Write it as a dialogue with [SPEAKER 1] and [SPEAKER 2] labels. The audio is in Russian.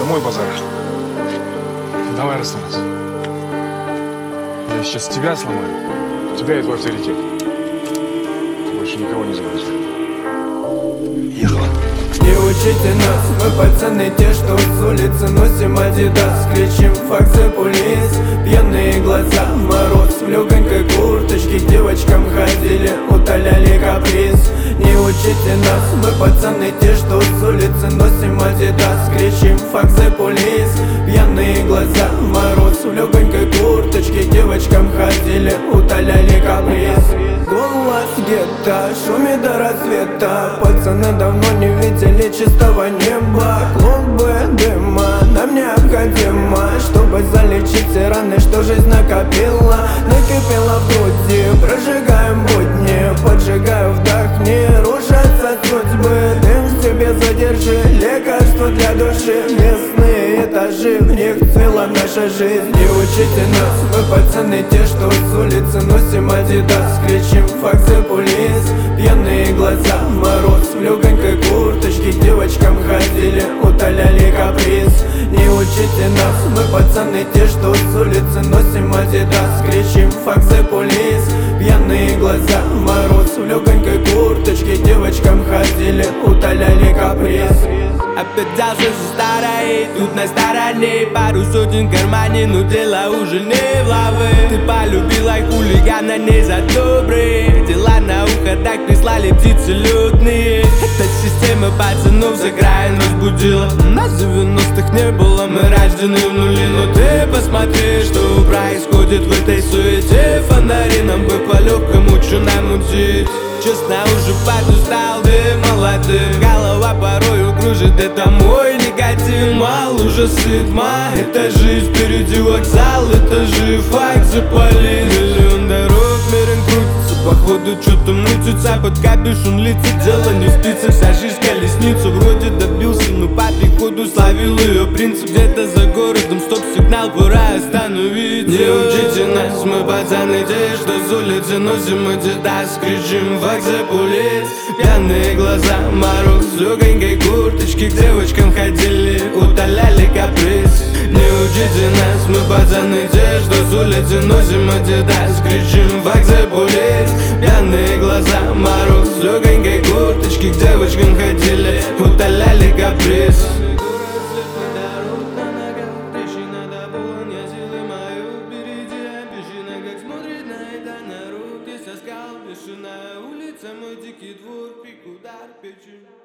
[SPEAKER 1] мой базар. Давай расслабься. Я сейчас тебя сломаю. Тебя и твой авторитет. Ты больше никого не забудешь. Ехала.
[SPEAKER 2] Не учите нас, мы пацаны те, что с улицы носим адидас. Кричим факт за полис, пьяные глаза, мороз в легонькой курточке. К девочкам ходили, утоляли каприз. Не учите нас, мы пацаны те, что с улицы носим адидас. Кричим факт за полис, пьяные глаза, мороз в легонькой курточке. К девочкам ходили, утоляли каприз. Голос гетто, шумит до рассвета. Пацаны давно не видели чистого неба. Клубы дыма нам необходимо, чтобы залечить все раны, что жизнь накопила. Накипела в груди, прожигаем будни. Поджигаю, вдохни, рушатся судьбы. Дым в себе задержи, лекарство для души. Местные этажи, в них цвела наша жизнь. Не учите нас, мы пацаны те, что с улицы носим адидас. Кричим факт за полис, пьяные глаза, мороз в легонькой курточке. К девочкам ходили, утоляли каприз. Не учите нас, мы пацаны те, что с улицы носим адидас. Кричим факт за полис, пьяные глаза, мороз в легонькой курточке. К девочкам ходили, утоляли каприз.
[SPEAKER 3] Опять взялся за старое, тут на стороне пару сотен в кармане, но дело уже не в лавы. Ты полюбила хулигана не за добрые дела, на ухо так прислали птицы лютные. Эта система пацанов за краем разбудила. Нас в 90-х не было, мы рождены в нули. Но ты посмотри, что происходит в этой суете. Фонари нам бы по-легкому, что намутить. Честно, уже подустал, ты молодым. Голова порою кружит, это мой негатив. Мал уже сыт, это жизнь, впереди вокзал. Это же факт, запали миллион дорог, мирен крутится. Походу что-то мутится, под капюшон лица. Дело не спится, вся жизнь колесница. Вроде добился, но по приходу словил ее принцип. Где-то за городом стоп-сигнал, пора остановить. Не учите нас, мы пацаны те, что с улицы носим адидас. Кричим факт за полис, пьяные глаза, мороз в легонькой курточке. К девочкам ходили, утоляли каприз. Не учите нас, мы пацаны те, что с улицы носим адидас. Кричим факт за полис, пьяные глаза, мороз в легонькой курточке. К девочкам ходили, утоляли каприз.
[SPEAKER 4] Улица, мой дикий двор, крик, удар печень.